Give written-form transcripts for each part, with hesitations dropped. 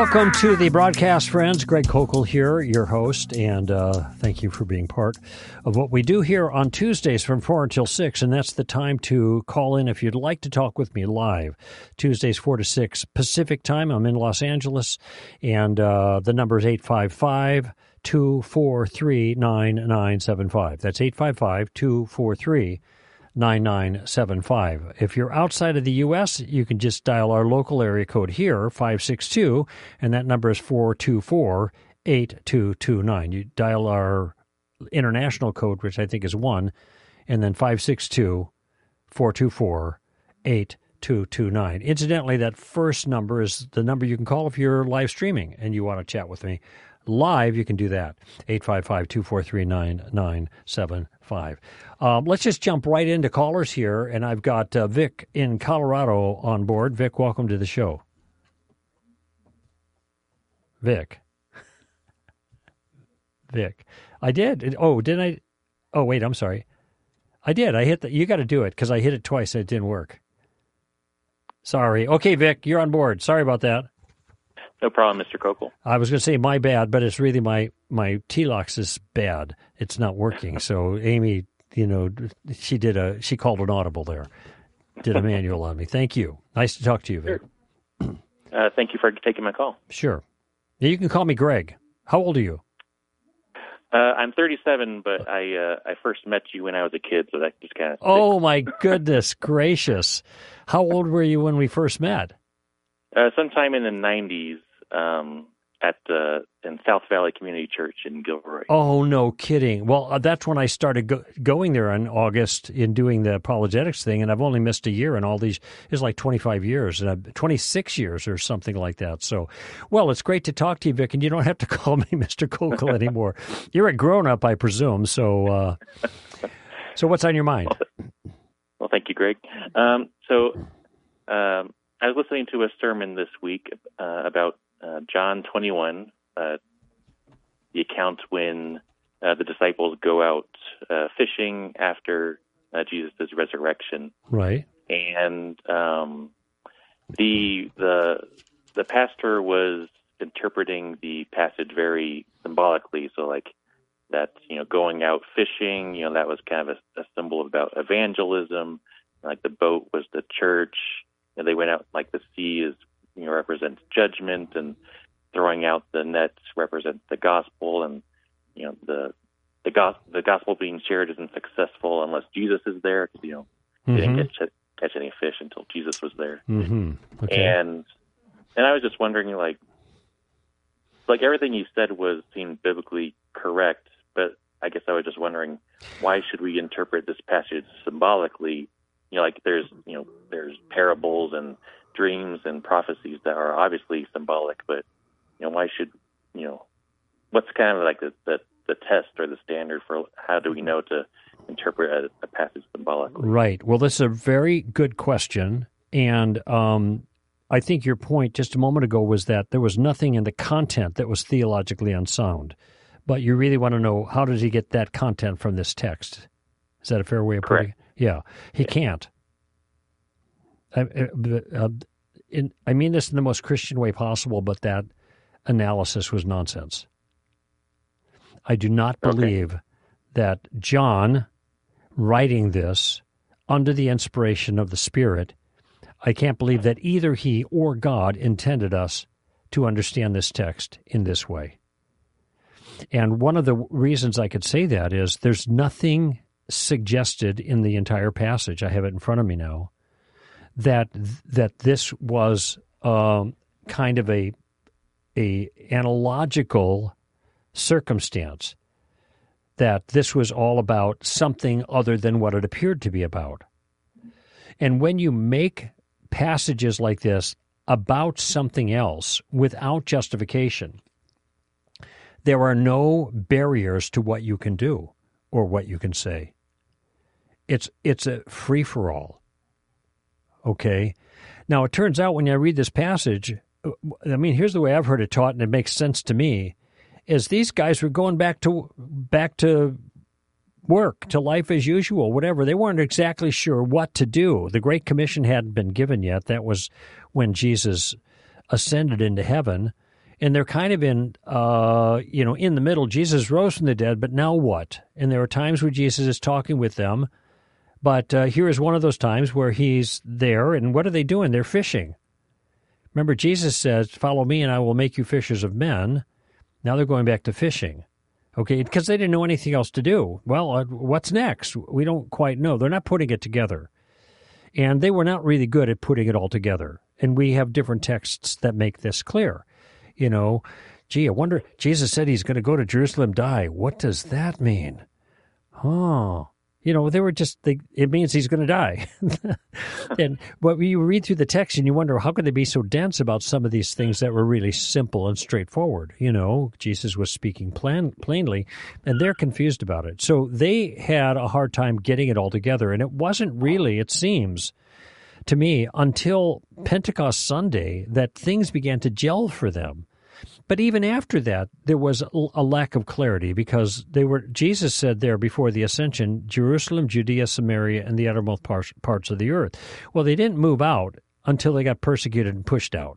Welcome to the broadcast, friends. Greg Kokel here, your host, and thank you for being part of what we do here on Tuesdays from 4 until 6, and that's the time to call in if you'd like to talk with me live. Tuesdays 4 to 6 Pacific time. I'm in Los Angeles, and the number is 855-243-9975. That's 855-243-9975. If you're outside of the U.S., you can just dial our local area code here, 562, and that number is 424-8229. You dial our international code, which I think is 1, and then 562-424-8229. Incidentally, that first number is the number you can call if you're live streaming and you want to chat with me. Live, you can do that, 855-243-9975. Let's just jump right into callers here, and I've got Vic in Colorado on board. Vic, welcome to the show. Vic. Vic. I did. Didn't I? Oh, wait, I'm sorry. I did. I hit you got to do it because I hit it twice and it didn't work. Sorry. Okay, Vic, you're on board. Sorry about that. No problem, Mr. Kokel. I was going to say my bad, but it's really my T-Locks is bad. It's not working. So Amy, she called an audible there, did a manual on me. Thank you. Nice to talk to you, Vic. Sure. Thank you for taking my call. Sure. Yeah, you can call me Greg. How old are you? I'm 37, but I first met you when I was a kid, so that just kind of... Oh, my goodness gracious. How old were you when we first met? Sometime in the 90s. In South Valley Community Church in Gilroy. Oh, no kidding. Well, that's when I started going there in August in doing the apologetics thing, and I've only missed a year in all these. It's like 25 years, 26 years or something like that. So, well, it's great to talk to you, Vic, and you don't have to call me Mr. Kokel anymore. You're a grown-up, I presume, so what's on your mind? Well, thank you, Greg. I was listening to a sermon this week about John 21, the account when the disciples go out fishing after Jesus' resurrection. Right. And the pastor was interpreting the passage very symbolically. So, like that, going out fishing, that was kind of a symbol about evangelism. Like the boat was the church. And they went out like the sea is, represents judgment, and throwing out the nets represents the gospel, and the gospel being shared isn't successful unless Jesus is there, because they didn't catch any fish until Jesus was there. Mm-hmm. Okay. And I was just wondering, like everything you said seemed biblically correct, but I guess I was just wondering, why should we interpret this passage symbolically? There's parables and dreams and prophecies that are obviously symbolic, but why should what's kind of like the test or the standard for how do we know to interpret a passage symbolically? Right. Well, this is a very good question, and I think your point just a moment ago was that there was nothing in the content that was theologically unsound, but you really want to know, how does he get that content from this text? Is that a fair way of putting it? Yeah, he can't. I mean this in the most Christian way possible, but that analysis was nonsense. I do not believe that John, writing this under the inspiration of the Spirit, I can't believe that either he or God intended us to understand this text in this way. And one of the reasons I could say that is there's nothing suggested in the entire passage, I have it in front of me now, that this was kind of a analogical circumstance, that this was all about something other than what it appeared to be about. And when you make passages like this about something else without justification, there are no barriers to what you can do or what you can say. It's a free-for-all. Okay? Now, it turns out when I read this passage, I mean, here's the way I've heard it taught, and it makes sense to me, is these guys were going back to work, to life as usual, whatever. They weren't exactly sure what to do. The Great Commission hadn't been given yet. That was when Jesus ascended into heaven, And they're kind of in the middle. Jesus rose from the dead, but now what? And there are times where Jesus is talking with them, but here is one of those times where he's there, and what are they doing? They're fishing. Remember, Jesus says, "Follow me, and I will make you fishers of men." Now they're going back to fishing, okay, because they didn't know anything else to do. Well, what's next? We don't quite know. They're not putting it together. And they were not really good at putting it all together. And we have different texts that make this clear. I wonder, Jesus said he's going to go to Jerusalem, die. What does that mean? They were it means he's going to die. But you read through the text and you wonder, how could they be so dense about some of these things that were really simple and straightforward? Jesus was speaking plainly, and they're confused about it. So they had a hard time getting it all together, and it wasn't really, it seems to me, until Pentecost Sunday that things began to gel for them. But even after that, there was a lack of clarity because Jesus said there before the ascension, Jerusalem, Judea, Samaria, and the uttermost parts of the earth. Well, they didn't move out until they got persecuted and pushed out.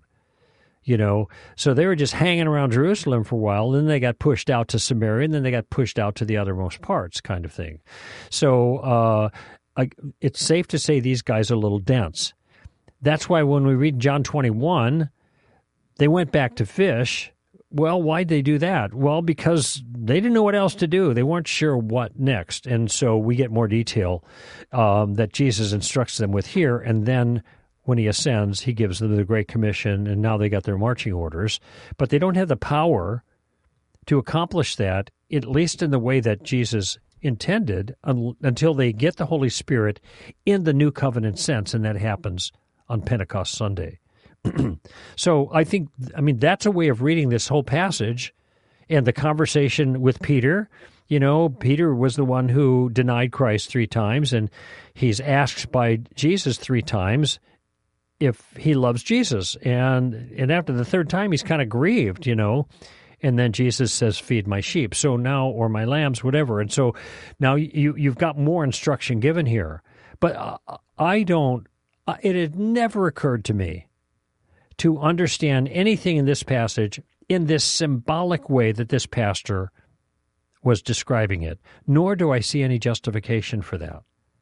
So they were just hanging around Jerusalem for a while, then they got pushed out to Samaria, and then they got pushed out to the uttermost parts kind of thing. So it's safe to say these guys are a little dense. That's why when we read John 21, they went back to fish. Well, why'd they do that? Well, because they didn't know what else to do. They weren't sure what next. And so we get more detail that Jesus instructs them with here. And then when he ascends, he gives them the Great Commission, and now they got their marching orders. But they don't have the power to accomplish that, at least in the way that Jesus intended, until they get the Holy Spirit in the new covenant sense, and that happens on Pentecost Sunday. So that's a way of reading this whole passage and the conversation with Peter. Peter was the one who denied Christ 3 times, and he's asked by Jesus 3 times if he loves Jesus. And after the 3rd time, he's kind of grieved, and then Jesus says, "Feed my sheep." So now, or my lambs, whatever. And so now you've got more instruction given here. But it had never occurred to me to understand anything in this passage in this symbolic way that this pastor was describing it, nor do I see any justification for that.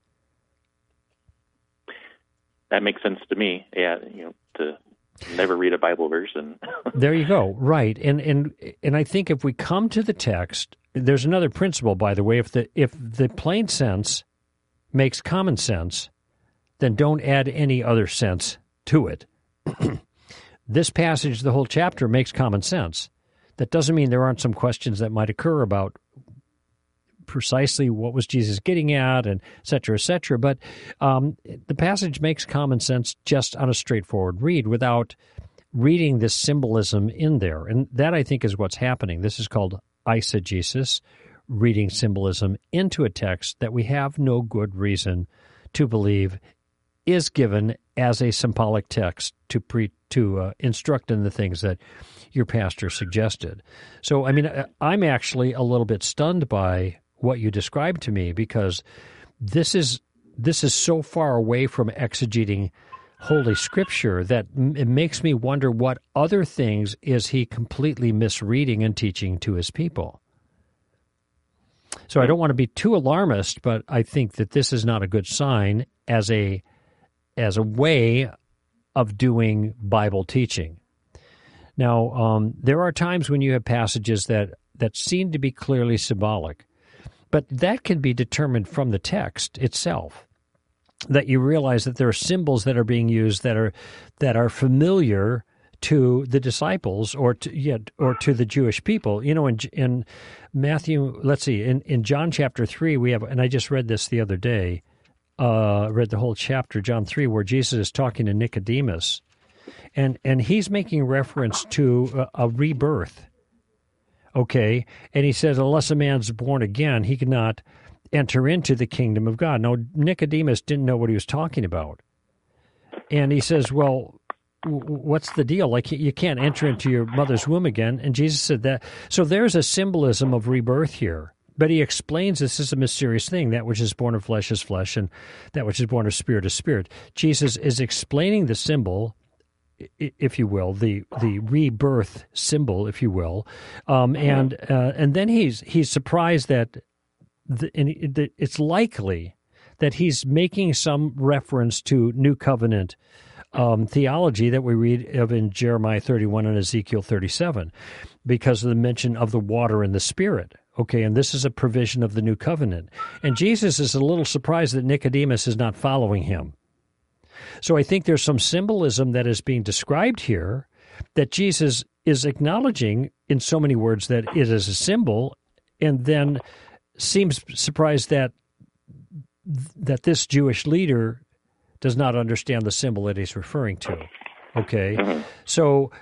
That makes sense to me. Yeah, to never read a Bible verse. And there you go. Right. And I think if we come to the text, there's another principle, by the way. If the plain sense makes common sense, then don't add any other sense to it. This passage, the whole chapter, makes common sense. That doesn't mean there aren't some questions that might occur about precisely what was Jesus getting at, and et cetera, but the passage makes common sense just on a straightforward read without reading this symbolism in there. And that, I think, is what's happening. This is called eisegesis, reading symbolism into a text that we have no good reason to believe is given as a symbolic text to instruct in the things that your pastor suggested. So, I'm actually a little bit stunned by what you described to me, because this is so far away from exegeting Holy Scripture that it makes me wonder what other things is he completely misreading and teaching to his people. So I don't want to be too alarmist, but I think that this is not a good sign as a way of doing Bible teaching. Now, there are times when you have passages that seem to be clearly symbolic, but that can be determined from the text itself, that you realize that there are symbols that are being used that are familiar to the disciples or to the Jewish people. In Matthew, let's see, in John chapter 3, we have, and I just read this the other day, read the whole chapter, John 3, where Jesus is talking to Nicodemus, and he's making reference to a rebirth, okay? And he says, unless a man's born again, he cannot enter into the kingdom of God. Now, Nicodemus didn't know what he was talking about. And he says, well, what's the deal? Like, you can't enter into your mother's womb again. And Jesus said that. So there's a symbolism of rebirth here. But he explains this is a mysterious thing. That which is born of flesh is flesh, and that which is born of spirit is spirit. Jesus is explaining the symbol if you will, the rebirth symbol, if you will, and then he's surprised that it's likely that he's making some reference to New Covenant theology that we read of in Jeremiah 31 and Ezekiel 37, because of the mention of the water and the Spirit. Okay, and this is a provision of the New Covenant. And Jesus is a little surprised that Nicodemus is not following him. So I think there's some symbolism that is being described here that Jesus is acknowledging in so many words that it is a symbol, and then seems surprised that this Jewish leader does not understand the symbol that he's referring to. Okay, so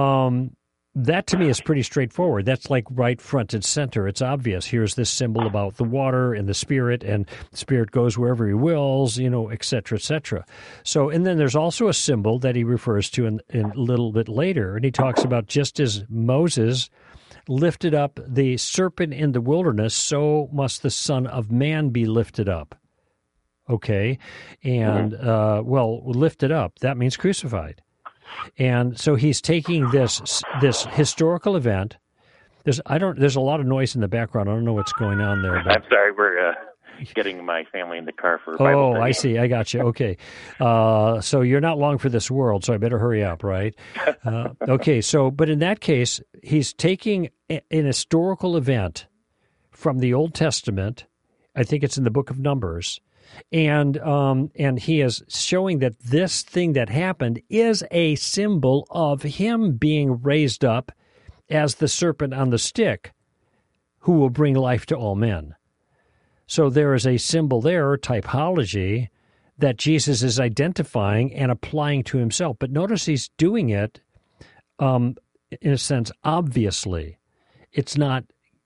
that to me is pretty straightforward. That's like right front and center. It's obvious. Here's this symbol about the water and the Spirit, and the Spirit goes wherever he wills, et cetera, et cetera. So, and then there's also a symbol that he refers to in a little bit later, and he talks about just as Moses lifted up the serpent in the wilderness, so must the Son of Man be lifted up. Okay, and lifted up, that means crucified. And so he's taking this historical event. There's a lot of noise in the background. I don't know what's going on there. But... I'm sorry, we're getting my family in the car for Bible study. I see. I got you. Okay. So you're not long for this world, so I better hurry up, right? Okay. So, but in that case, he's taking an historical event from the Old Testament. I think it's in the book of Numbers. And he is showing that this thing that happened is a symbol of him being raised up as the serpent on the stick who will bring life to all men. So there is a symbol there, typology, that Jesus is identifying and applying to himself. But notice he's doing it, in a sense, obviously. It's not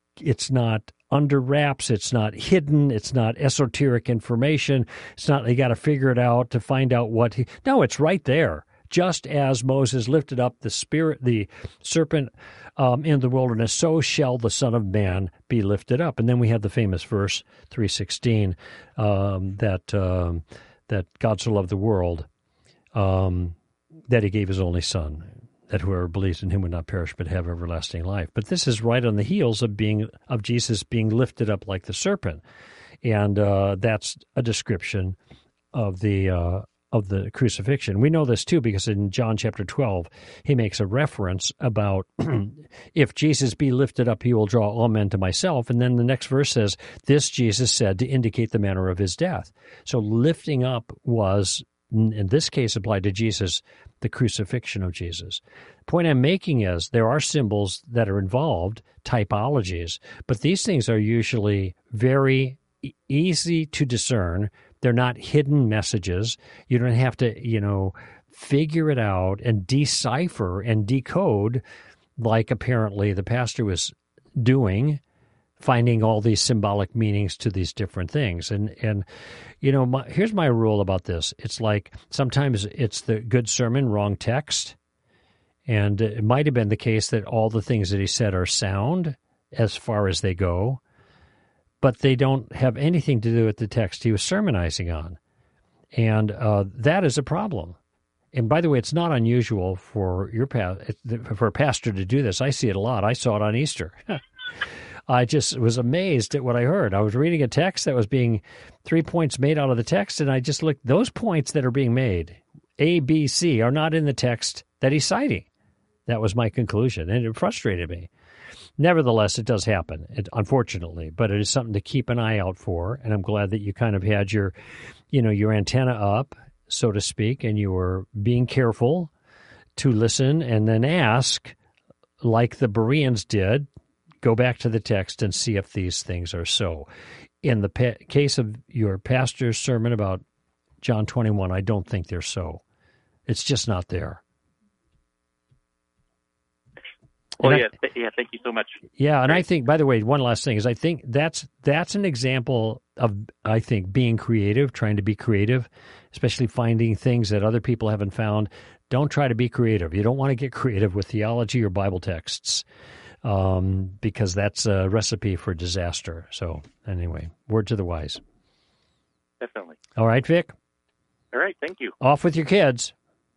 under wraps, it's not hidden, it's not esoteric information, it's not you got to figure it out to find out no, it's right there. Just as Moses lifted up the serpent in the wilderness, so shall the Son of Man be lifted up. And then we have the famous verse 3:16 that God so loved the world that he gave his only Son, that whoever believes in him would not perish but have everlasting life. But this is right on the heels of Jesus being lifted up like the serpent, and that's a description of the crucifixion. We know this too because in John chapter 12 he makes a reference about if Jesus be lifted up, he will draw all men to myself. And then the next verse says, "This Jesus said to indicate the manner of his death." So lifting up was, in this case, applied to Jesus, the crucifixion of Jesus. The point I'm making is there are symbols that are involved, typologies, but these things are usually very easy to discern. They're not hidden messages. You don't have to, figure it out and decipher and decode like apparently the pastor was doing, finding all these symbolic meanings to these different things. And here's my rule about this. It's like sometimes it's the good sermon, wrong text. And it might have been the case that all the things that he said are sound as far as they go, but they don't have anything to do with the text he was sermonizing on. And that is a problem. And by the way, it's not unusual for a pastor to do this. I see it a lot. I saw it on Easter. I just was amazed at what I heard. I was reading a text that was being 3 points made out of the text, and I just looked, those points that are being made, A, B, C, are not in the text that he's citing. That was my conclusion, and it frustrated me. Nevertheless, it does happen, unfortunately, but it is something to keep an eye out for, and I'm glad that you kind of had your antenna up, so to speak, and you were being careful to listen and then ask, like the Bereans did, go back to the text and see if these things are so. In the case of your pastor's sermon about John 21, I don't think they're so. It's just not there. Well, thank you so much. Yeah, and I think, by the way, one last thing is I think that's an example of, I think, being creative, trying to be creative, especially finding things that other people haven't found. Don't try to be creative. You don't want to get creative with theology or Bible texts. Because that's a recipe for disaster. So anyway, word to the wise. Definitely. All right, Vic? All right, thank you. Off with your kids.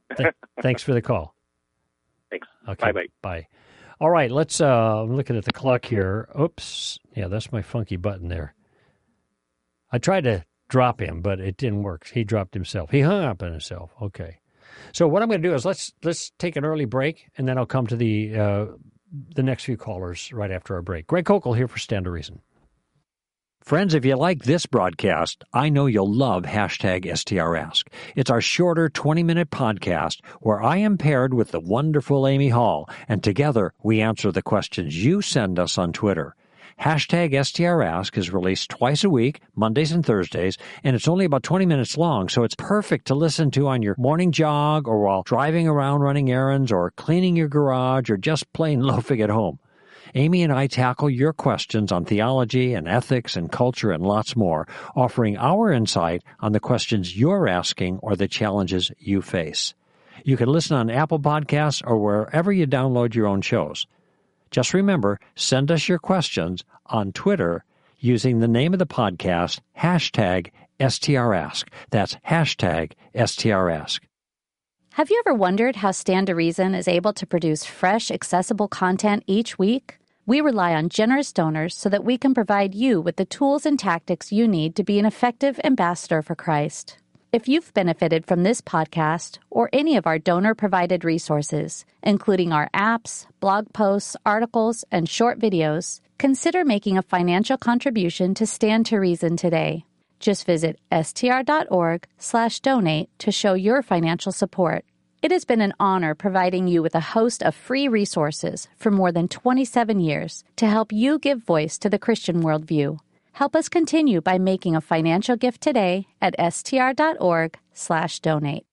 Thanks for the call. Thanks. Okay. Bye-bye. Bye. All right, let's, I'm looking at the clock here. Oops. Yeah, that's my funky button there. I tried to drop him, but it didn't work. He dropped himself. He hung up on himself. Okay. So what I'm going to do is let's take an early break, and then I'll come to the next few callers right after our break. Greg Koukl here for Stand to Reason. Friends, if you like this broadcast, I know you'll love hashtag STRask. It's our shorter 20-minute podcast where I am paired with the wonderful Amy Hall, and together we answer the questions you send us on Twitter. Hashtag STRask is released twice a week, Mondays and Thursdays, and it's only about 20 minutes long, so it's perfect to listen to on your morning jog or while driving around running errands or cleaning your garage or just plain loafing at home. Amy and I tackle your questions on theology and ethics and culture and lots more, offering our insight on the questions you're asking or the challenges you face. You can listen on Apple Podcasts or wherever you download your own shows. Just remember, send us your questions on Twitter using the name of the podcast, hashtag STRask. That's hashtag STRask. Have you ever wondered how Stand to Reason is able to produce fresh, accessible content each week? We rely on generous donors so that we can provide you with the tools and tactics you need to be an effective ambassador for Christ. If you've benefited from this podcast or any of our donor-provided resources, including our apps, blog posts, articles, and short videos, consider making a financial contribution to Stand to Reason today. Just visit str.org/donate to show your financial support. It has been an honor providing you with a host of free resources for more than 27 years to help you give voice to the Christian worldview. Help us continue by making a financial gift today at str.org/donate.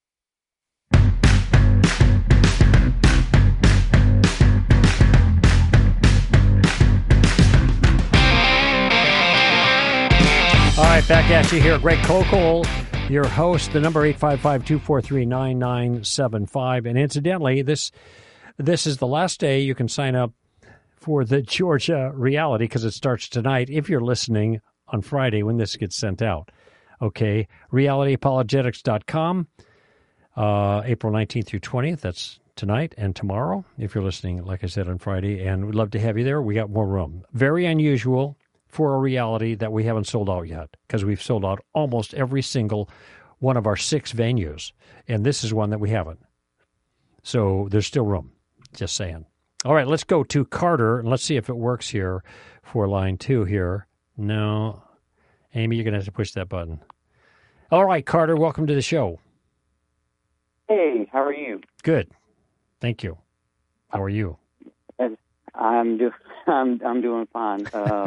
All right, back at you here. Greg Koukl, your host, the number 855-243-9975. And incidentally, this is the last day you can sign up for the Georgia Reality because it starts tonight if you're listening on Friday when this gets sent out. Okay, realityapologetics.com, April 19th through 20th. That's tonight and tomorrow if you're listening, like I said, on Friday. And we'd love to have you there. We got more room. Very unusual for a reality that we haven't sold out yet because we've sold out almost every single one of our 6 venues. And this is one that we haven't. So there's still room. Just saying. All right, let's go to Carter, and let's see if it works here for line 2 here. No. Amy, you're going to have to push that button. All right, Carter, welcome to the show. Hey, how are you? Good. Thank you. How are you? I'm doing fine.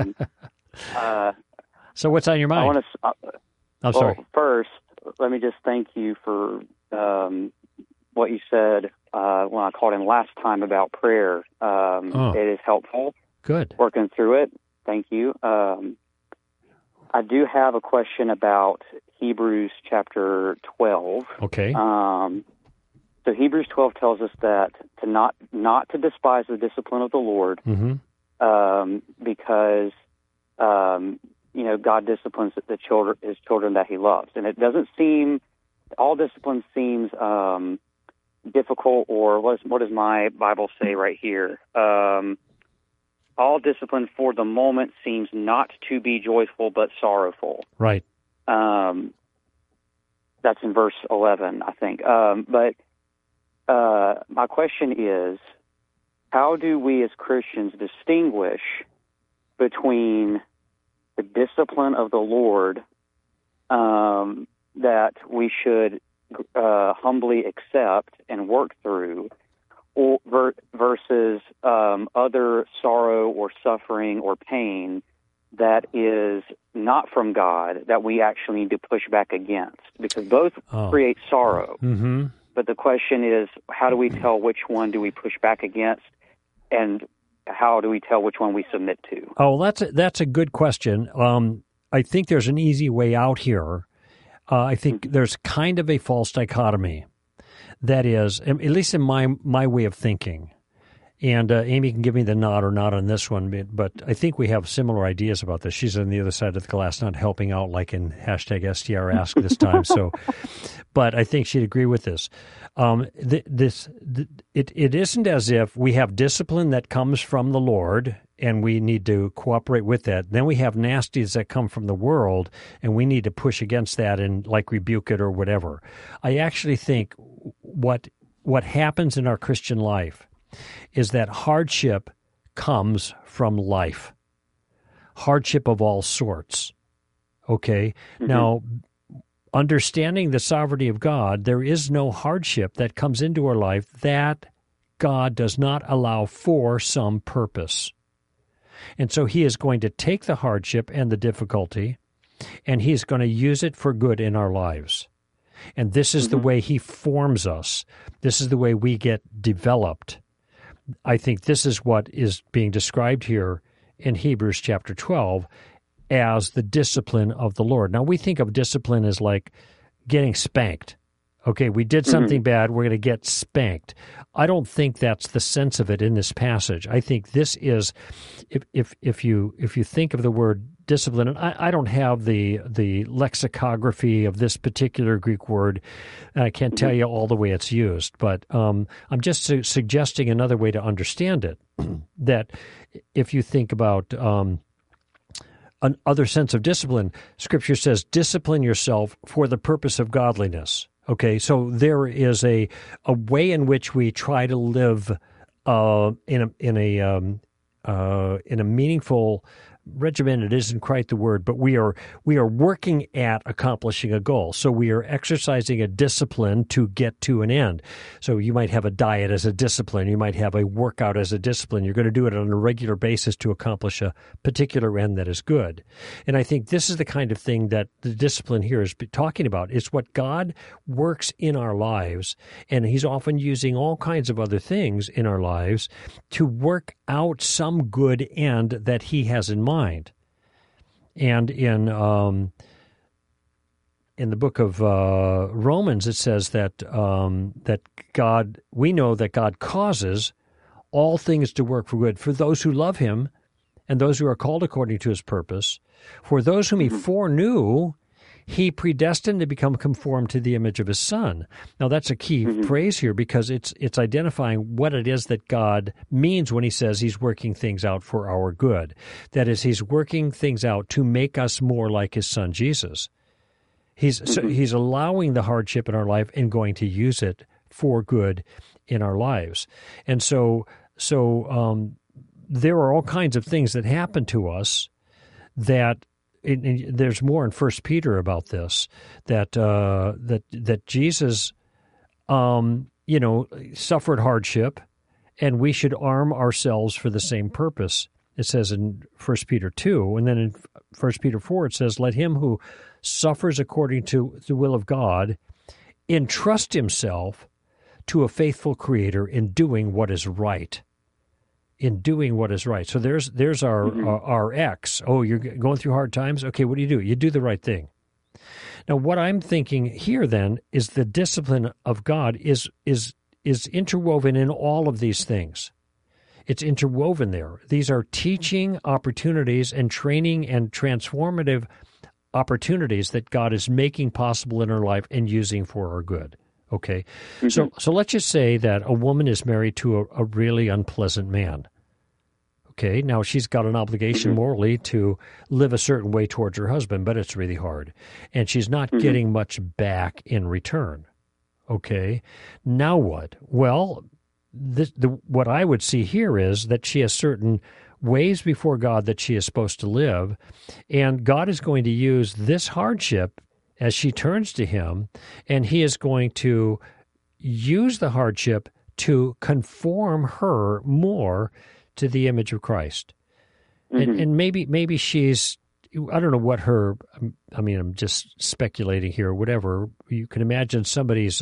So what's on your mind? I'm sorry. First, let me just thank you for what you said when I called in last time about prayer. It is helpful. Good. Working through it. Thank you. I do have a question about Hebrews chapter 12. Okay. So Hebrews 12 tells us that to not to despise the discipline of the Lord, because God disciplines his children that He loves, and it doesn't seem all discipline seems difficult, or what does my Bible say right here? All discipline for the moment seems not to be joyful but sorrowful. Right. That's in verse 11, I think. But my question is, how do we as Christians distinguish between the discipline of the Lord that we should humbly accept and work through, versus other sorrow or suffering or pain that is not from God that we actually need to push back against? Because both create sorrow. Mm-hmm. But the question is, how do we tell which one do we push back against, and how do we tell which one we submit to? Oh, that's a good question. I think there's an easy way out here. I think there's kind of a false dichotomy. That is, at least in my way of thinking, And Amy can give me the nod or not on this one, but I think we have similar ideas about this. She's on the other side of the glass, not helping out like in #STRask this time. So, but I think she'd agree with this. It isn't as if we have discipline that comes from the Lord and we need to cooperate with that. Then we have nasties that come from the world and we need to push against that and like rebuke it or whatever. I actually think what happens in our Christian life is that hardship comes from life, hardship of all sorts, okay? Mm-hmm. Now, understanding the sovereignty of God, there is no hardship that comes into our life that God does not allow for some purpose. And so he is going to take the hardship and the difficulty, and he is going to use it for good in our lives. And this is the way he forms us. This is the way we get developed. I think this is what is being described here in Hebrews chapter 12 as the discipline of the Lord. Now, we think of discipline as like getting spanked. Okay, we did something bad, we're going to get spanked. I don't think that's the sense of it in this passage. I think this is, if you think of the word discipline, and I don't have the lexicography of this particular Greek word, and I can't tell you all the way it's used, but I'm just suggesting another way to understand it, that if you think about another sense of discipline, Scripture says, discipline yourself for the purpose of godliness. Okay, so there is a way in which we try to live in a meaningful regimented isn't quite the word, but we are working at accomplishing a goal. So we are exercising a discipline to get to an end. So you might have a diet as a discipline. You might have a workout as a discipline. You're going to do it on a regular basis to accomplish a particular end that is good. And I think this is the kind of thing that the discipline here is talking about. It's what God works in our lives, and he's often using all kinds of other things in our lives to work out some good end that he has in mind. And in the book of Romans, it says that God, we know that God causes all things to work for good for those who love him and those who are called according to his purpose. For those whom he foreknew, he predestined to become conformed to the image of his Son. Now, that's a key phrase here because it's identifying what it is that God means when he says he's working things out for our good. That is, he's working things out to make us more like his Son, Jesus. He's allowing the hardship in our life and going to use it for good in our lives. And so there are all kinds of things that happen to us that there's more in 1 Peter about this, that Jesus, suffered hardship, and we should arm ourselves for the same purpose. It says in 1 Peter 2, and then in 1 Peter 4, it says, let him who suffers according to the will of God entrust himself to a faithful Creator in doing what is right. In doing what is right. So there's our X. Oh, you're going through hard times? Okay, what do? You do the right thing. Now, what I'm thinking here then is the discipline of God is interwoven in all of these things. It's interwoven there. These are teaching opportunities and training and transformative opportunities that God is making possible in our life and using for our good. Okay, so let's just say that a woman is married to a really unpleasant man. Okay, now she's got an obligation morally to live a certain way towards her husband, but it's really hard. And she's not getting much back in return. Okay, now what? Well, what I would see here is that she has certain ways before God that she is supposed to live, and God is going to use this hardship as she turns to him, and he is going to use the hardship to conform her more to the image of Christ. And maybe she's, I don't know what her, I'm just speculating here, whatever. You can imagine somebody's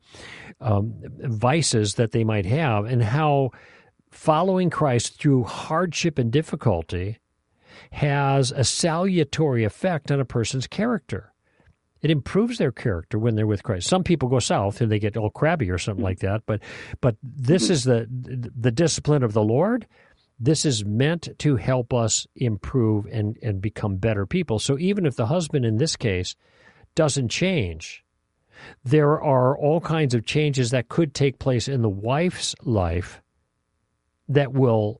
vices that they might have and how following Christ through hardship and difficulty has a salutary effect on a person's character. It improves their character when they're with Christ. Some people go south and they get all crabby or something like that, but this is the discipline of the Lord. This is meant to help us improve and become better people. So even if the husband in this case doesn't change, there are all kinds of changes that could take place in the wife's life that will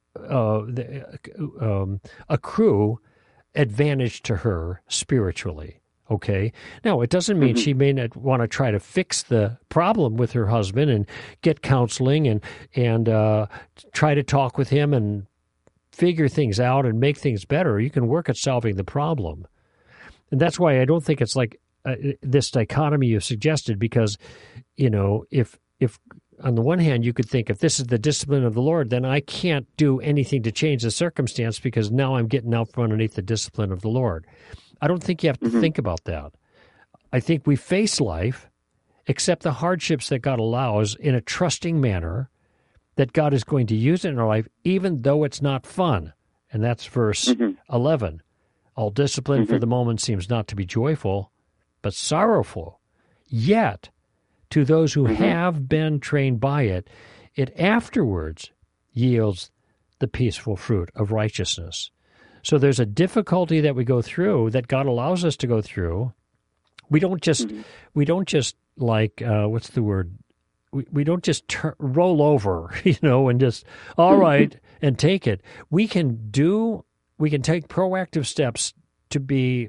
accrue advantage to her spiritually. Okay. Now, it doesn't mean she may not want to try to fix the problem with her husband and get counseling and try to talk with him and figure things out and make things better. You can work at solving the problem. And that's why I don't think it's like this dichotomy you suggested, because, if on the one hand you could think if this is the discipline of the Lord, then I can't do anything to change the circumstance because now I'm getting out from underneath the discipline of the Lord. I don't think you have to think about that. I think we face life, accept the hardships that God allows in a trusting manner, that God is going to use it in our life, even though it's not fun. And that's verse 11. All discipline for the moment seems not to be joyful, but sorrowful. Yet, to those who have been trained by it, it afterwards yields the peaceful fruit of righteousness. So there's a difficulty that we go through that God allows us to go through. We don't just like what's the word? We don't just roll over, and just all right and take it. We can take proactive steps to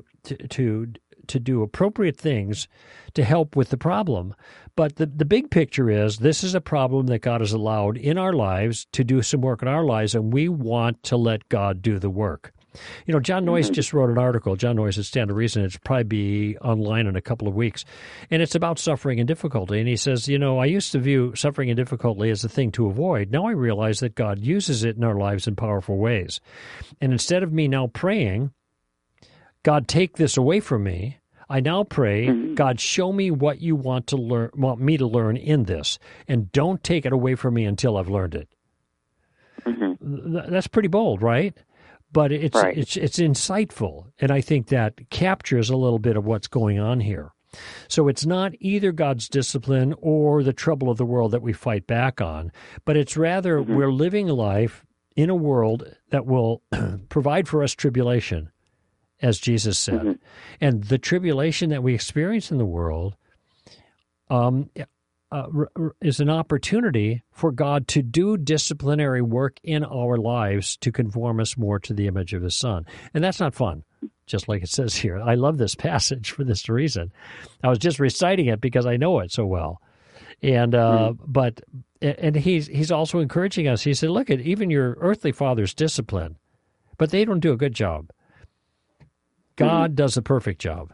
do appropriate things to help with the problem. But the big picture is this is a problem that God has allowed in our lives to do some work in our lives, and we want to let God do the work. John Noyes just wrote an article. John Noyes at Stand to Reason. It's probably be online in a couple of weeks. And it's about suffering and difficulty. And he says, I used to view suffering and difficulty as a thing to avoid. Now I realize that God uses it in our lives in powerful ways. And instead of me now praying, God, take this away from me, I now pray, God, show me what you want me to learn in this. And don't take it away from me until I've learned it. That's pretty bold, right? But it's insightful, and I think that captures a little bit of what's going on here. So it's not either God's discipline or the trouble of the world that we fight back on, but it's rather we're living life in a world that will provide for us tribulation, as Jesus said. And the tribulation that we experience in the world is an opportunity for God to do disciplinary work in our lives to conform us more to the image of His Son. And that's not fun, just like it says here. I love this passage for this reason. I was just reciting it because I know it so well. And but he's also encouraging us. He said, look, at even your earthly father's discipline, but they don't do a good job. God does a perfect job,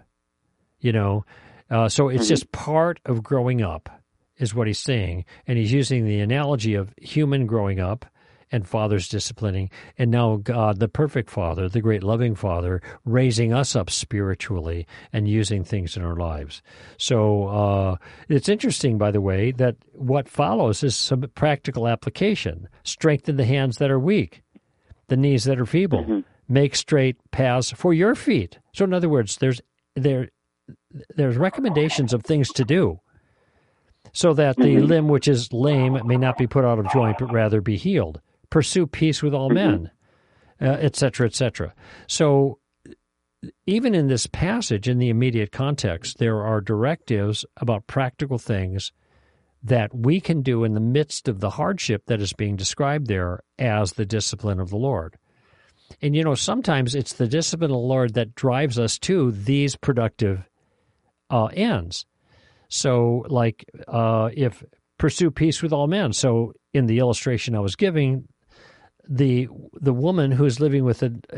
so it's just part of growing up, is what he's saying. And he's using the analogy of human growing up and fathers disciplining, and now God, the perfect Father, the great loving Father, raising us up spiritually and using things in our lives. So it's interesting, by the way, that what follows is some practical application. Strengthen the hands that are weak, the knees that are feeble. Make straight paths for your feet. So in other words, there's recommendations of things to do, so that the limb which is lame may not be put out of joint, but rather be healed. Pursue peace with all men, et cetera, et cetera. So even in this passage, in the immediate context, there are directives about practical things that we can do in the midst of the hardship that is being described there as the discipline of the Lord. And, sometimes it's the discipline of the Lord that drives us to these productive ends. So, like, if pursue peace with all men. So, in the illustration I was giving, the woman who is living with an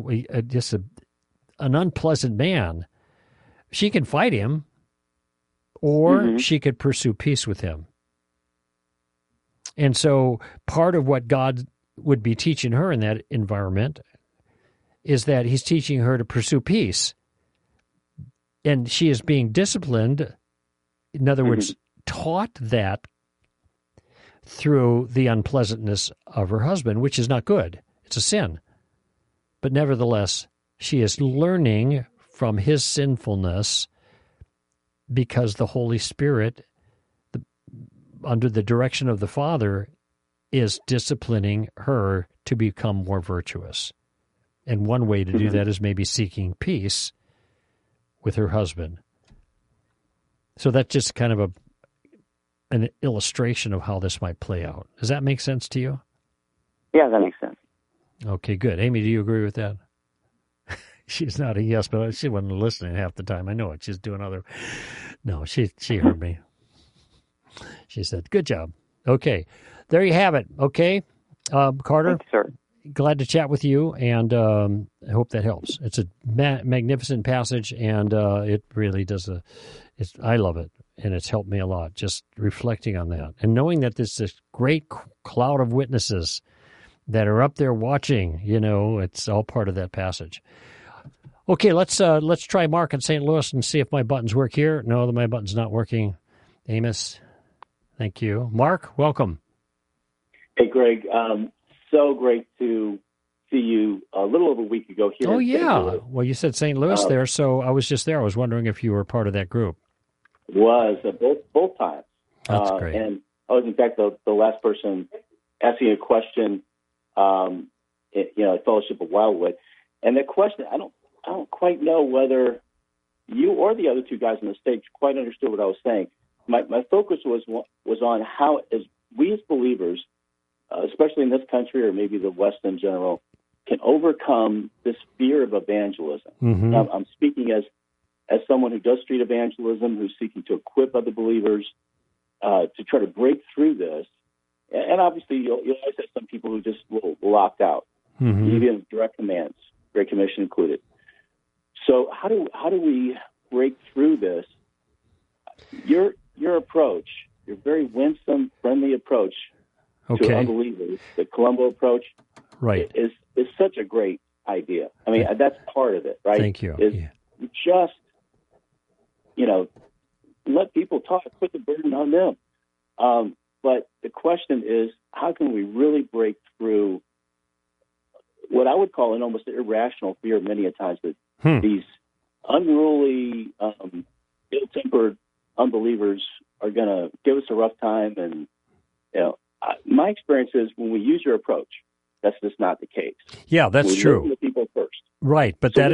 unpleasant man, she can fight him, or she could pursue peace with him. And so, part of what God would be teaching her in that environment is that He's teaching her to pursue peace, and she is being disciplined. In other words, taught that through the unpleasantness of her husband, which is not good. It's a sin. But nevertheless, she is learning from his sinfulness because the Holy Spirit, under the direction of the Father, is disciplining her to become more virtuous. And one way to do that is maybe seeking peace with her husband. So that's just kind of an illustration of how this might play out. Does that make sense to you? Yeah, that makes sense. Okay, good. Amy, do you agree with that? She's nodding yes, but she wasn't listening half the time. I know it. She's doing other... No, she heard me. She said, good job. Okay, there you have it. Okay, Carter? Thank you, sir. Glad to chat with you, and I hope that helps. It's a magnificent passage, and it really does I love it, and it's helped me a lot, just reflecting on that. And knowing that there's this great cloud of witnesses that are up there watching, it's all part of that passage. Okay, let's try Mark in St. Louis and see if my buttons work here. No, my button's not working. Amos, thank you. Mark, welcome. Hey, Greg. So great to see you a little over a week ago here. Oh, yeah. Well, you said St. Louis there, so I was just there. I was wondering if you were part of that group. Was both times. That's great. And I was, in fact, the last person asking a question, at Fellowship of Wildwood. And the question, I don't quite know whether you or the other two guys on the stage quite understood what I was saying. My focus was on how, as we as believers, especially in this country or maybe the West in general, can overcome this fear of evangelism. Mm-hmm. Now, I'm speaking as someone who does street evangelism, who's seeking to equip other believers to try to break through this. And obviously, you'll always have some people who just will locked out, even direct commands, Great Commission included. So how do we break through this? Your approach, your very winsome, friendly approach to unbelievers, the Columbo approach, right, is such a great idea. I mean, that's part of it, right? Thank you. Just, let people talk, put the burden on them. But the question is, how can we really break through what I would call an almost irrational fear many a times that these unruly, ill-tempered unbelievers are going to give us a rough time? And, my experience is when we use your approach, that's just not the case. Yeah, that's true. We listen to people first. Right, but so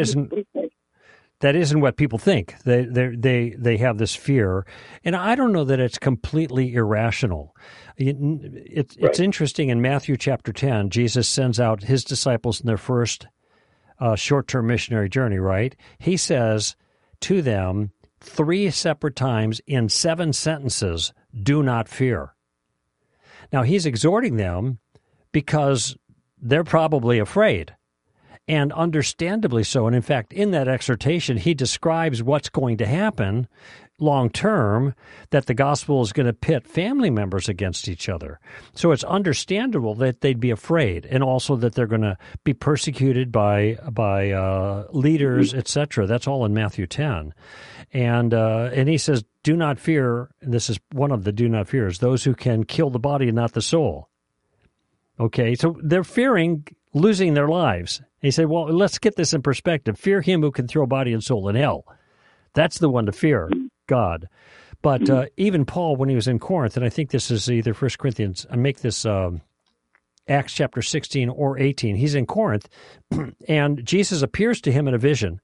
that isn't what people think. They have this fear, and I don't know that it's completely irrational. It's interesting. In Matthew chapter 10, Jesus sends out his disciples in their first short-term missionary journey, right? He says to them 3 separate times in 7 sentences, do not fear. Now, he's exhorting them because they're probably afraid. And understandably so. And in fact, in that exhortation, he describes what's going to happen long term, that the gospel is going to pit family members against each other. So it's understandable that they'd be afraid, and also that they're going to be persecuted by leaders, etc. That's all in Matthew 10. And he says, do not fear, and this is one of the do not fears, those who can kill the body and not the soul. Okay, so they're fearing losing their lives. He said, well, let's get this in perspective. Fear him who can throw body and soul in hell. That's the one to fear, God. But even Paul, when he was in Corinth, and I think this is either 1 Corinthians, I make this Acts chapter 16 or 18. He's in Corinth, and Jesus appears to him in a vision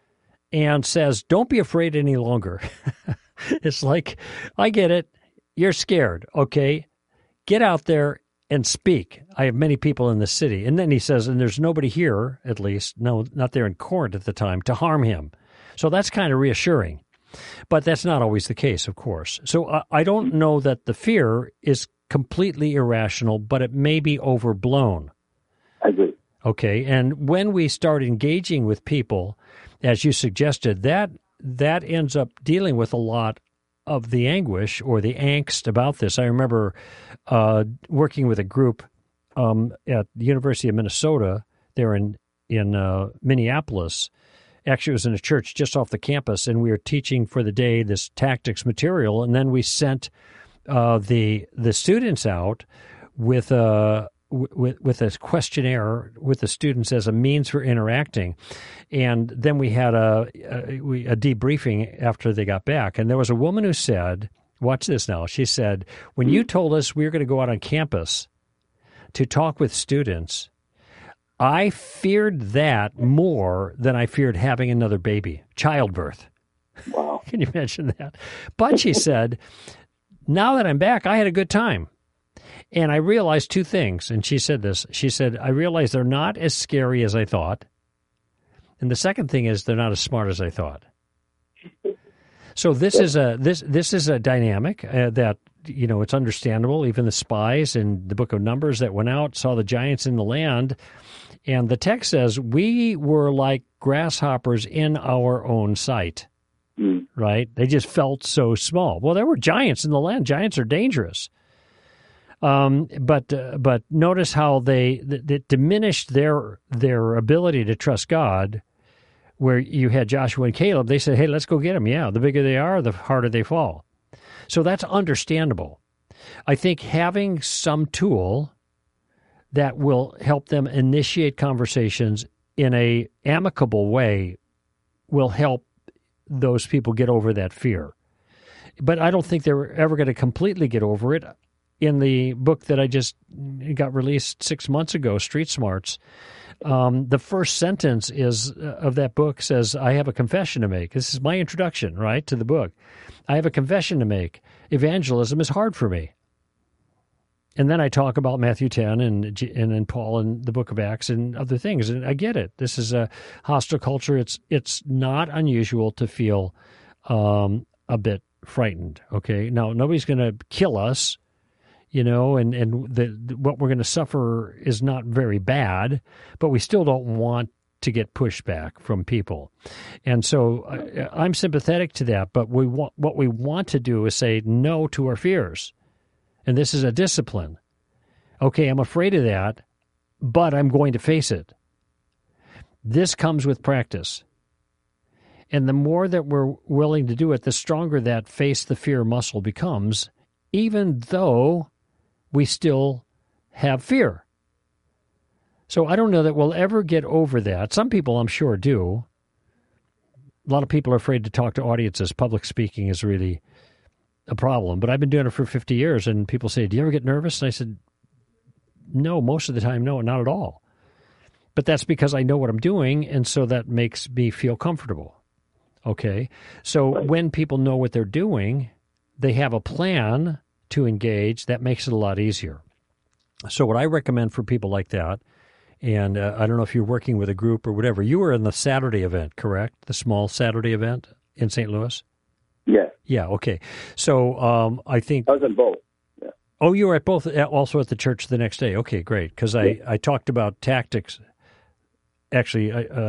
and says, don't be afraid any longer. It's like, I get it. You're scared, okay? Get out there and speak. I have many people in the city. And then he says, and there's nobody here, at least, no, not there in Corinth at the time, to harm him. So that's kind of reassuring. But that's not always the case, of course. So I don't know that the fear is completely irrational, but it may be overblown. I agree. Okay, and when we start engaging with people, as you suggested, that ends up dealing with a lot of the anguish or the angst about this. I remember working with a group at the University of Minnesota there in Minneapolis. Actually, it was in a church just off the campus, and we were teaching for the day this tactics material, and then we sent the students out with a with a questionnaire with the students as a means for interacting. And then we had a debriefing after they got back. And there was a woman who said, watch this now, she said, when you told us we were going to go out on campus to talk with students, I feared that more than I feared having another baby, childbirth. Wow. Can you imagine that? But she said, now that I'm back, I had a good time. And I realized two things. And she said this. She said, I realized they're not as scary as I thought. And the second thing is they're not as smart as I thought. So this is a dynamic that, you know, it's understandable. Even the spies in the book of Numbers that went out saw the giants in the land. And the text says, we were like grasshoppers in our own sight, right? They just felt so small. Well, there were giants in the land. Giants are dangerous. But notice how they diminished their ability to trust God. Where you had Joshua and Caleb, they said, hey, let's go get them. Yeah, the bigger they are, the harder they fall. So that's understandable. I think having some tool that will help them initiate conversations in a amicable way will help those people get over that fear. But I don't think they're ever going to completely get over it. In the book that I just got released 6 months ago, Street Smarts, the first sentence of that book says, I have a confession to make. This is my introduction, right, to the book. I have a confession to make. Evangelism is hard for me. And then I talk about Matthew 10 and Paul and the book of Acts and other things. And I get it. This is a hostile culture. It's not unusual to feel a bit frightened, okay? Now, nobody's going to kill us, you know, and what we're going to suffer is not very bad, but we still don't want to get pushback from people. And so I'm sympathetic to that, but what we want to do is say no to our fears. And this is a discipline. Okay, I'm afraid of that, but I'm going to face it. This comes with practice. And the more that we're willing to do it, the stronger that face the fear muscle becomes, even though we still have fear. So I don't know that we'll ever get over that. Some people, I'm sure, do. A lot of people are afraid to talk to audiences. Public speaking is really a problem. But I've been doing it for 50 years, and people say, do you ever get nervous? And I said, no, most of the time, no, not at all. But that's because I know what I'm doing, and so that makes me feel comfortable. Okay? So when people know what they're doing, they have a plan to engage, that makes it a lot easier. So what I recommend for people like that, and I don't know if you're working with a group or whatever, you were in the Saturday event, correct? The small Saturday event in St. Louis? Yeah. Yeah, okay. So I think... I was in both. Yeah. Oh, you were at both, also at the church the next day. Okay, great. Because I talked about tactics. Actually,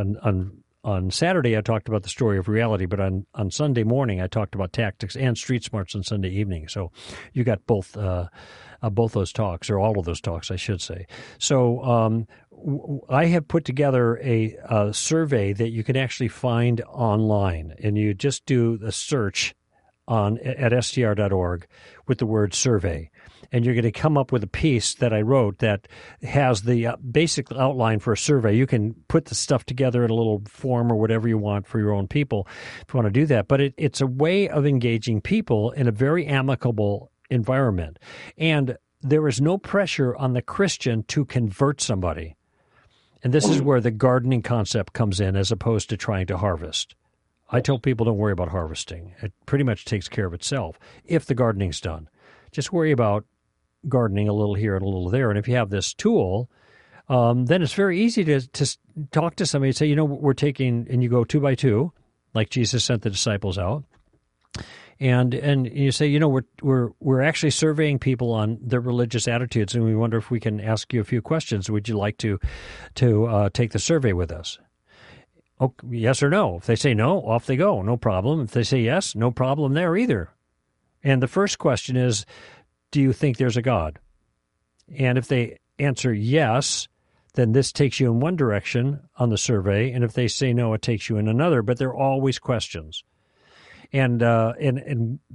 on Saturday, I talked about the story of reality, but on Sunday morning, I talked about tactics and street smarts on Sunday evening. So you got both those talks, or all of those talks, I should say. So I have put together a survey that you can actually find online, and you just do a search at str.org with the word survey. And you're going to come up with a piece that I wrote that has the basic outline for a survey. You can put the stuff together in a little form or whatever you want for your own people if you want to do that. But it's a way of engaging people in a very amicable environment. And there is no pressure on the Christian to convert somebody. And this is where the gardening concept comes in as opposed to trying to harvest. I tell people don't worry about harvesting. It pretty much takes care of itself if the gardening's done. Just worry about gardening a little here and a little there. And if you have this tool, then it's very easy to talk to somebody and say, you know, we're taking, and you go 2 by 2, like Jesus sent the disciples out. And you say, you know, we're actually surveying people on their religious attitudes, and we wonder if we can ask you a few questions. Would you like to take the survey with us? Oh, yes or no. If they say no, off they go. No problem. If they say yes, no problem there either. And the first question is, do you think there's a God? And if they answer yes, then this takes you in one direction on the survey. And if they say no, it takes you in another. But they're always questions. And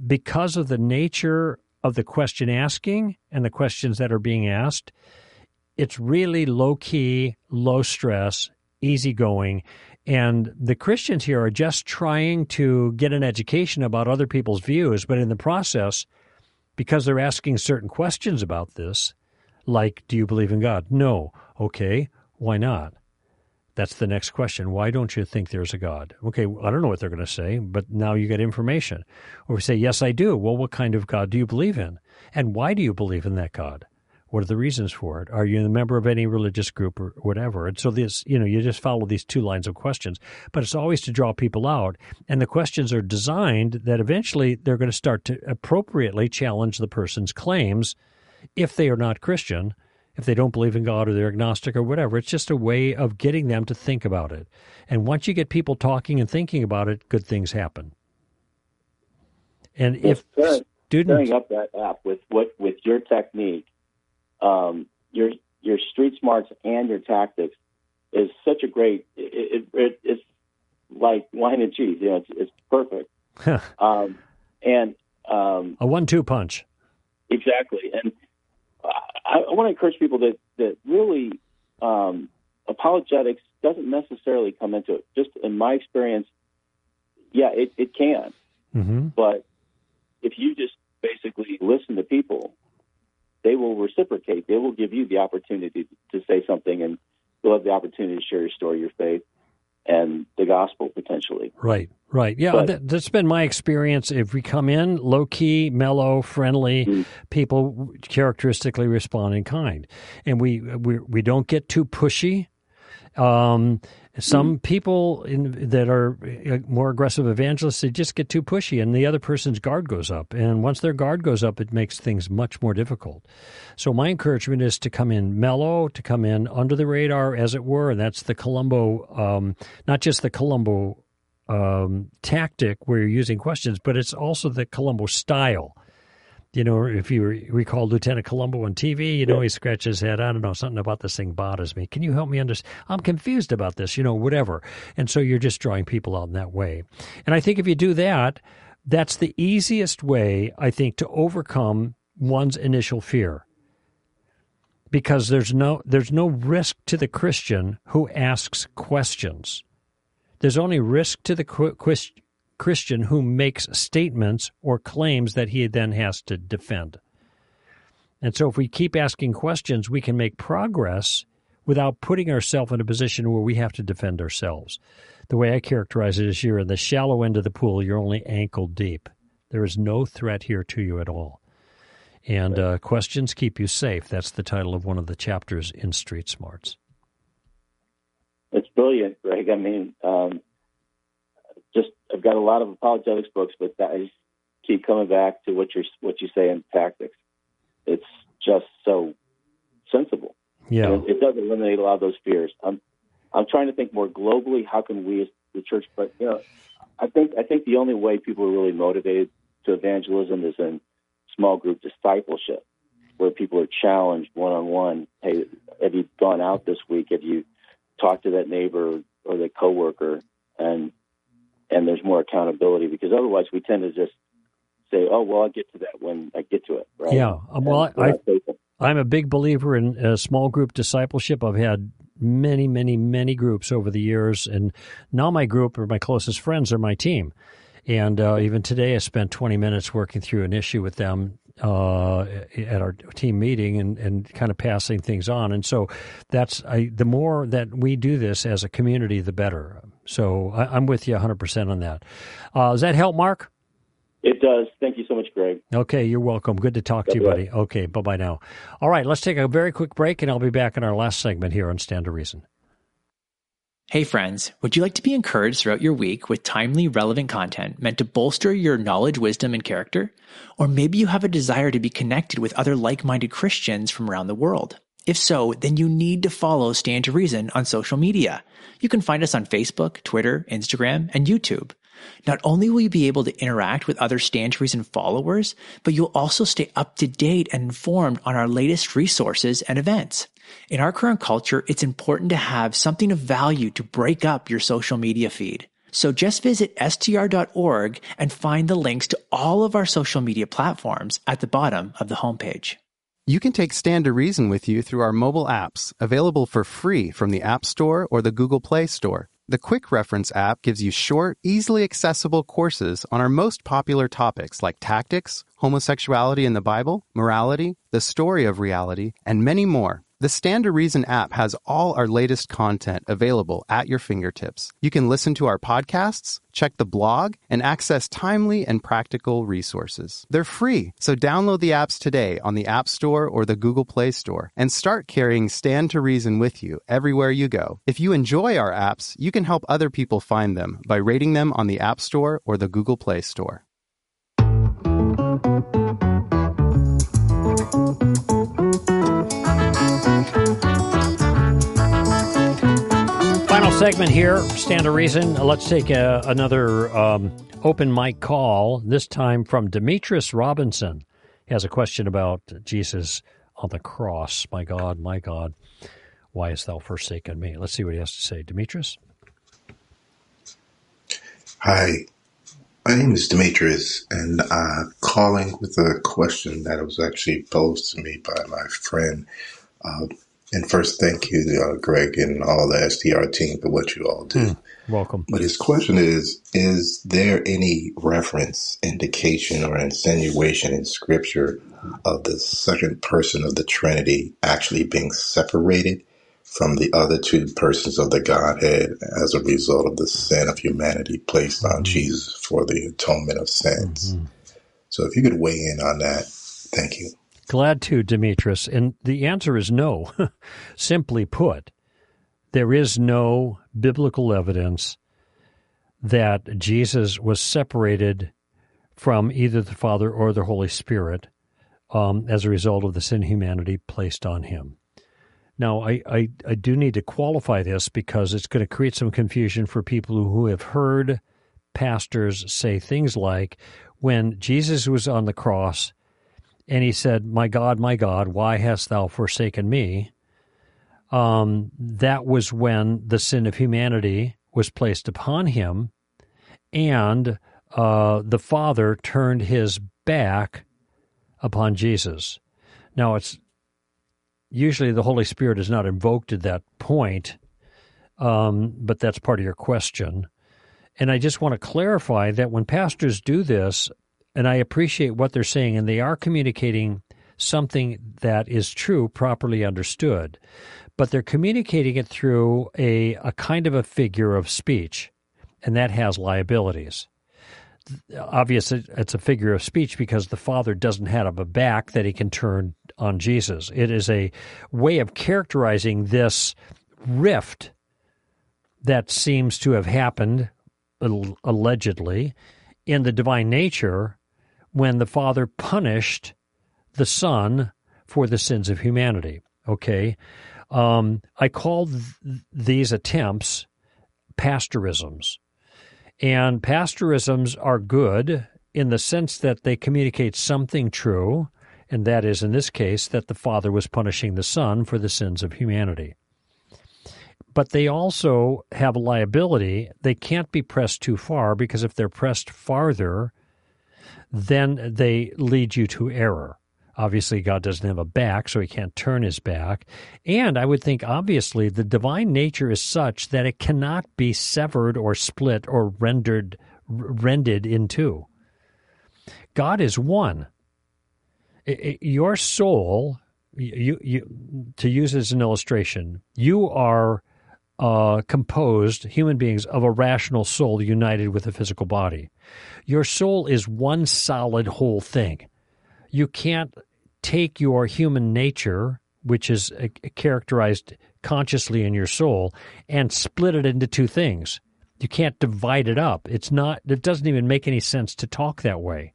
because of the nature of the question asking and the questions that are being asked, it's really low-key, low-stress, easygoing, and the Christians here are just trying to get an education about other people's views, but in the process, because they're asking certain questions about this, like, do you believe in God? No. Okay, why not? That's the next question. Why don't you think there's a God? Okay, I don't know what they're going to say, but now you get information. Or we say, yes, I do. Well, what kind of God do you believe in? And why do you believe in that God? What are the reasons for it? Are you a member of any religious group or whatever? And so this, you just follow these two lines of questions. But it's always to draw people out. And the questions are designed that eventually they're going to start to appropriately challenge the person's claims if they are not Christian, if they don't believe in God or they're agnostic or whatever. It's just a way of getting them to think about it. And once you get people talking and thinking about it, good things happen. And if students... Setting up that app with your technique, your street smarts and your tactics is such a great. It's like wine and cheese. It's perfect. And a 1-2 punch. Exactly. And I want to encourage people that really apologetics doesn't necessarily come into it. Just in my experience, yeah, it can. Mm-hmm. But if you just basically listen to people, they will reciprocate. They will give you the opportunity to say something, and you'll have the opportunity to share your story, your faith, and the gospel potentially. Right. Yeah, that's been my experience. If we come in low-key, mellow, friendly, people characteristically respond in kind. And we don't get too pushy. Some people that are more aggressive evangelists, they just get too pushy, and the other person's guard goes up. And once their guard goes up, it makes things much more difficult. So my encouragement is to come in mellow, to come in under the radar, as it were. And that's the Columbo, not just the Columbo tactic where you're using questions, but it's also the Columbo style. If you recall Lieutenant Columbo on TV, he scratches his head. I don't know, something about this thing bothers me. Can you help me understand? I'm confused about this, whatever. And so you're just drawing people out in that way. And I think if you do that, that's the easiest way, I think, to overcome one's initial fear. Because there's no risk to the Christian who asks questions. There's only risk to the Christian who makes statements or claims that he then has to defend. And so if we keep asking questions, we can make progress without putting ourselves in a position where we have to defend ourselves. The way I characterize it is you're in the shallow end of the pool, you're only ankle deep. There is no threat here to you at all. And questions keep you safe. That's the title of one of the chapters in Street Smarts. It's brilliant, Greg. I mean, I've got a lot of apologetics books, but I just keep coming back to what you say in tactics. It's just so sensible. Yeah, and it does eliminate a lot of those fears. I'm trying to think more globally. How can we, as the church? But I think the only way people are really motivated to evangelism is in small group discipleship, where people are challenged one-on-one. Hey, have you gone out this week? Have you talked to that neighbor or the coworker? And there's more accountability, because otherwise we tend to just say, oh, well, I'll get to that when I get to it. Right? Yeah. Well, I'm a big believer in small group discipleship. I've had many, many, many groups over the years, and now my group or my closest friends are my team. And even today I spent 20 minutes working through an issue with them at our team meeting and kind of passing things on. And so the more that we do this as a community, the better. So I'm with you 100% on that. Does that help, Mark? It does. Thank you so much, Greg. Okay, you're welcome. Good to talk to you, buddy. Okay, bye-bye now. All right, let's take a very quick break, and I'll be back in our last segment here on Stand to Reason. Hey friends, would you like to be encouraged throughout your week with timely, relevant content meant to bolster your knowledge, wisdom, and character? Or maybe you have a desire to be connected with other like-minded Christians from around the world. If so, then you need to follow Stand to Reason on social media. You can find us on Facebook, Twitter, Instagram, and YouTube. Not only will you be able to interact with other Stand to Reason followers, but you'll also stay up to date and informed on our latest resources and events. In our current culture, it's important to have something of value to break up your social media feed. So just visit str.org and find the links to all of our social media platforms at the bottom of the homepage. You can take Stand to Reason with you through our mobile apps, available for free from the App Store or the Google Play Store. The Quick Reference app gives you short, easily accessible courses on our most popular topics like tactics, homosexuality in the Bible, morality, the story of reality, and many more. The Stand to Reason app has all our latest content available at your fingertips. You can listen to our podcasts, check the blog, and access timely and practical resources. They're free, so download the apps today on the App Store or the Google Play Store and start carrying Stand to Reason with you everywhere you go. If you enjoy our apps, you can help other people find them by rating them on the App Store or the Google Play Store. Final segment here, Stand to Reason. Let's take another open mic call, this time from Demetrius Robinson. He has a question about Jesus on the cross. My God, why hast thou forsaken me? Let's see what he has to say. Demetrius? Hi, my name is Demetrius, and I'm calling with a question that was actually posed to me by my friend. And first, thank you, Greg, and all the SDR team for what you all do. Welcome. But his question is there any reference, indication, or insinuation in Scripture of the second person of the Trinity actually being separated from the other two persons of the Godhead as a result of the sin of humanity placed on Jesus for the atonement of sins? So if you could weigh in on that, thank you. Glad to, Demetrius. And the answer is no. Simply put, there is no biblical evidence that Jesus was separated from either the Father or the Holy Spirit as a result of the sin humanity placed on him. Now, I do need to qualify this because it's going to create some confusion for people who have heard pastors say things like, when Jesus was on the cross, and he said, my God, why hast thou forsaken me? That was when the sin of humanity was placed upon him, and the Father turned his back upon Jesus. Now, it's usually the Holy Spirit is not invoked at that point, but that's part of your question. And I just want to clarify that when pastors do this, and I appreciate what they're saying, and they are communicating something that is true, properly understood, but they're communicating it through a kind of a figure of speech, and that has liabilities. Obviously, it's a figure of speech because the Father doesn't have a back that he can turn on Jesus. It is a way of characterizing this rift that seems to have happened, allegedly, in the divine nature when the Father punished the Son for the sins of humanity. Okay? I call these attempts pastorisms. And pastorisms are good in the sense that they communicate something true, and that is, in this case, that the Father was punishing the Son for the sins of humanity. But they also have liability. They can't be pressed too far, because if they're pressed farther, then they lead you to error. Obviously, God doesn't have a back, so he can't turn his back. And I would think, obviously, the divine nature is such that it cannot be severed or split or rended in two. God is one. Your soul, you to use as an illustration, you are composed, human beings, of a rational soul united with a physical body. Your soul is one solid whole thing. You can't take your human nature, which is characterized consciously in your soul, and split it into two things. You can't divide it up. It doesn't even make any sense to talk that way.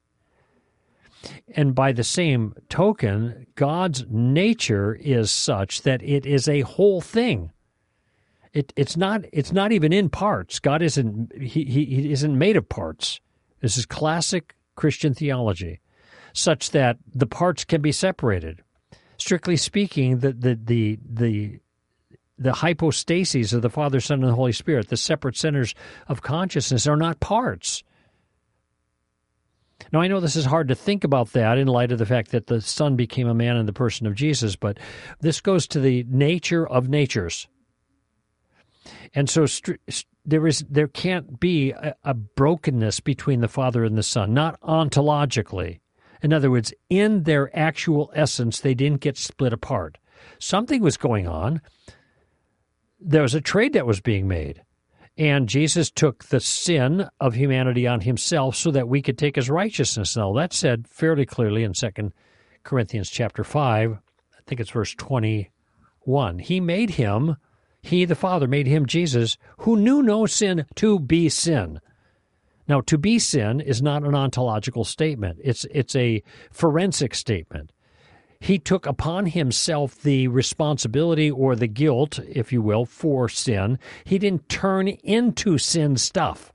And by the same token, God's nature is such that it is a whole thing. It's not even in parts. God isn't he isn't made of parts. This is classic Christian theology, such that the parts can be separated. Strictly speaking, the hypostases of the Father, Son, and the Holy Spirit, the separate centers of consciousness, are not parts. Now, I know this is hard to think about that in light of the fact that the Son became a man in the person of Jesus, but this goes to the nature of natures. And so there can't be a brokenness between the Father and the Son, not ontologically. In other words, in their actual essence, they didn't get split apart. Something was going on. There was a trade that was being made. And Jesus took the sin of humanity on himself so that we could take his righteousness. Now, that's said fairly clearly in 2 Corinthians chapter 5. I think it's verse 21. He, the Father, made him, Jesus, who knew no sin, to be sin. Now, to be sin is not an ontological statement. It's a forensic statement. He took upon himself the responsibility or the guilt, if you will, for sin. He didn't turn into sin stuff.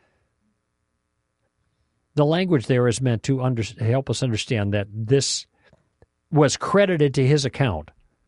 The language there is meant to help us understand that this was credited to his account.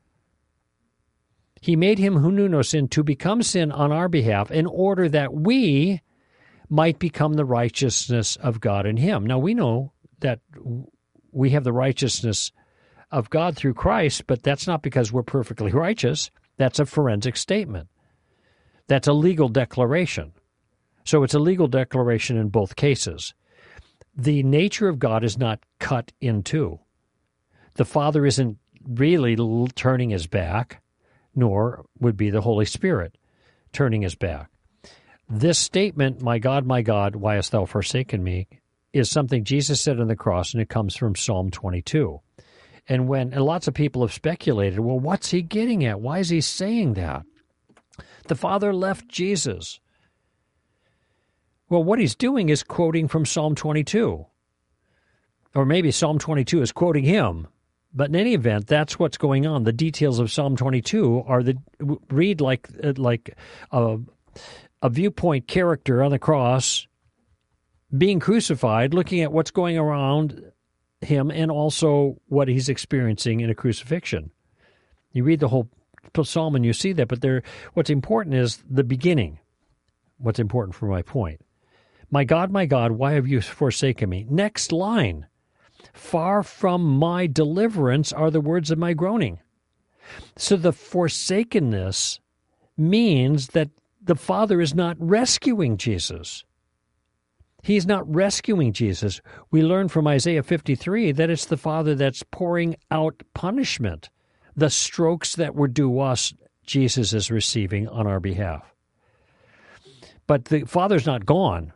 He made him who knew no sin to become sin on our behalf in order that we might become the righteousness of God in him. Now, we know that we have the righteousness of God through Christ, but that's not because we're perfectly righteous. That's a forensic statement. That's a legal declaration. So it's a legal declaration in both cases. The nature of God is not cut in two. The Father isn't really turning his back, nor would be the Holy Spirit turning his back. This statement, my God, why hast thou forsaken me, is something Jesus said on the cross, and it comes from Psalm 22. And lots of people have speculated, well, what's he getting at? Why is he saying that? The Father left Jesus. Well, what he's doing is quoting from Psalm 22. Or maybe Psalm 22 is quoting him. But in any event, that's what's going on. The details of Psalm 22 read like a viewpoint character on the cross being crucified, looking at what's going around him and also what he's experiencing in a crucifixion. You read the whole psalm and you see that, but what's important is the beginning. What's important for my point. My God, why have you forsaken me? Next line. Far from my deliverance are the words of my groaning. So the forsakenness means that the Father is not rescuing Jesus. He's not rescuing Jesus. We learn from Isaiah 53 that it's the Father that's pouring out punishment. The strokes that were due us, Jesus is receiving on our behalf. But the Father's not gone.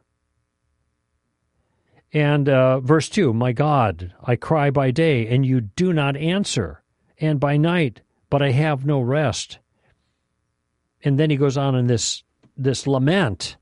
And verse 2, my God, I cry by day, and you do not answer, and by night, but I have no rest. And then he goes on in this lament.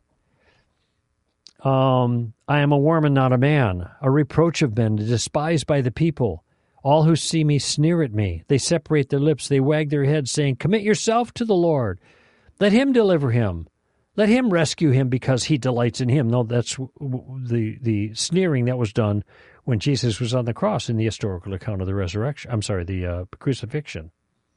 I am a worm and not a man, a reproach of men, despised by the people. All who see me sneer at me. They separate their lips, they wag their heads, saying, commit yourself to the Lord. Let him deliver him. Let him rescue him because he delights in him. No, that's the sneering that was done when Jesus was on the cross in the historical account of the resurrection. The crucifixion.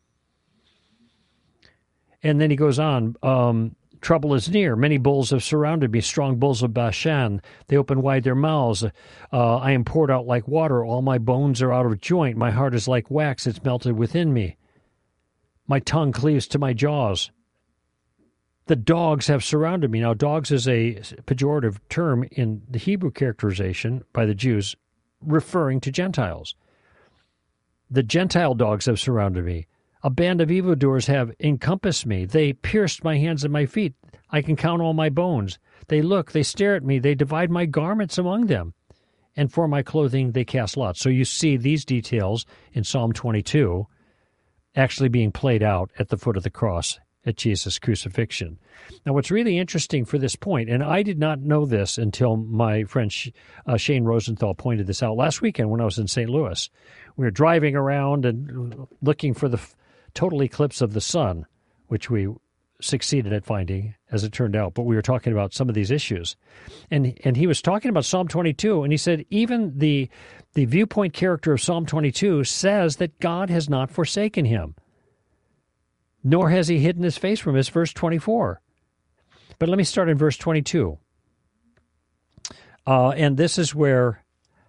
And then he goes on, trouble is near. Many bulls have surrounded me, strong bulls of Bashan. They open wide their mouths. I am poured out like water. All my bones are out of joint. My heart is like wax. It's melted within me. My tongue cleaves to my jaws. The dogs have surrounded me. Now, dogs is a pejorative term in the Hebrew characterization by the Jews, referring to Gentiles. The Gentile dogs have surrounded me. A band of evildoers have encompassed me. They pierced my hands and my feet. I can count all my bones. They look, they stare at me. They divide my garments among them. And for my clothing they cast lots. So you see these details in Psalm 22 actually being played out at the foot of the cross at Jesus' crucifixion. Now, what's really interesting for this point, and I did not know this until my friend Shane Rosenthal pointed this out last weekend when I was in St. Louis. We were driving around and looking for the total eclipse of the sun, which we succeeded at finding, as it turned out, but we were talking about some of these issues. And he was talking about Psalm 22, and he said even the viewpoint character of Psalm 22 says that God has not forsaken him, nor has he hidden his face from us, verse 24. But let me start in verse 22. And this is where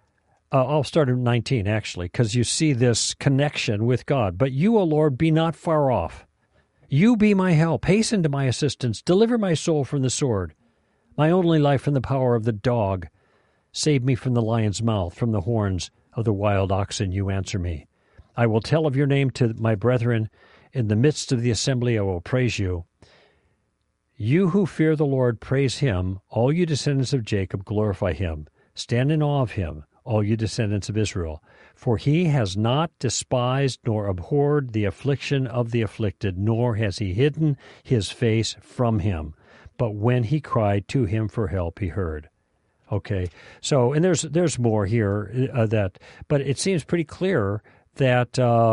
I'll start at 19, actually, because you see this connection with God. But you, O Lord, be not far off. You be my help. Hasten to my assistance. Deliver my soul from the sword, my only life from the power of the dog. Save me from the lion's mouth, from the horns of the wild oxen. You answer me. I will tell of your name to my brethren. In the midst of the assembly I will praise you. You who fear the Lord, praise him. All you descendants of Jacob, glorify him. Stand in awe of him, all you descendants of Israel. For he has not despised nor abhorred the affliction of the afflicted, nor has he hidden his face from him. But when he cried to him for help, he heard. Okay, so, and there's more here, but it seems pretty clear that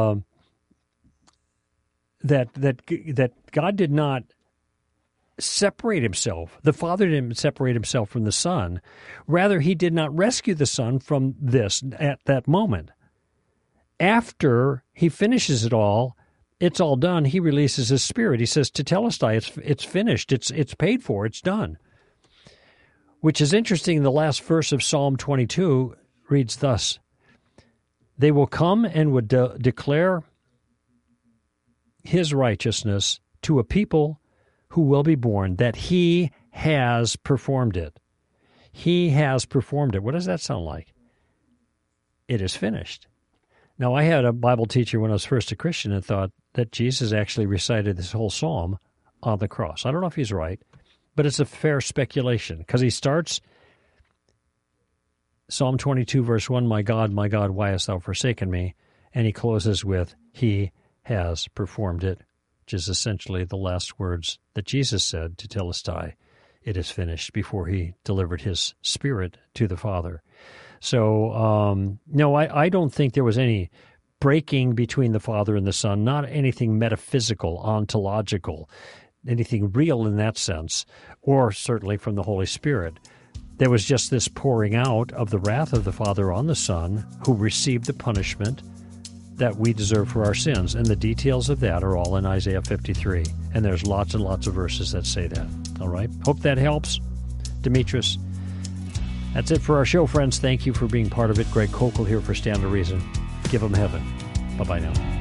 that God did not separate himself. The Father didn't separate himself from the Son. Rather, he did not rescue the Son from this at that moment. After he finishes it all, it's all done, he releases his Spirit. He says to Telestai, it's finished, it's paid for, it's done. Which is interesting. The last verse of Psalm 22 reads thus, they will come and would declare his righteousness to a people who will be born, that he has performed it. He has performed it. What does that sound like? It is finished. Now, I had a Bible teacher when I was first a Christian and thought that Jesus actually recited this whole psalm on the cross. I don't know if he's right, but it's a fair speculation, because he starts Psalm 22, verse 1, my God, why hast thou forsaken me? And he closes with, he has performed it, which is essentially the last words that Jesus said to Telestai, it is finished, before he delivered his Spirit to the Father. So, no, I don't think there was any breaking between the Father and the Son, not anything metaphysical, ontological, anything real in that sense, or certainly from the Holy Spirit. There was just this pouring out of the wrath of the Father on the Son, who received the punishment that we deserve for our sins. And the details of that are all in Isaiah 53. And there's lots and lots of verses that say that. All right? Hope that helps. Demetrius. That's it for our show, friends. Thank you for being part of it. Greg Kokel here for Stand to Reason. Give them heaven. Bye-bye now.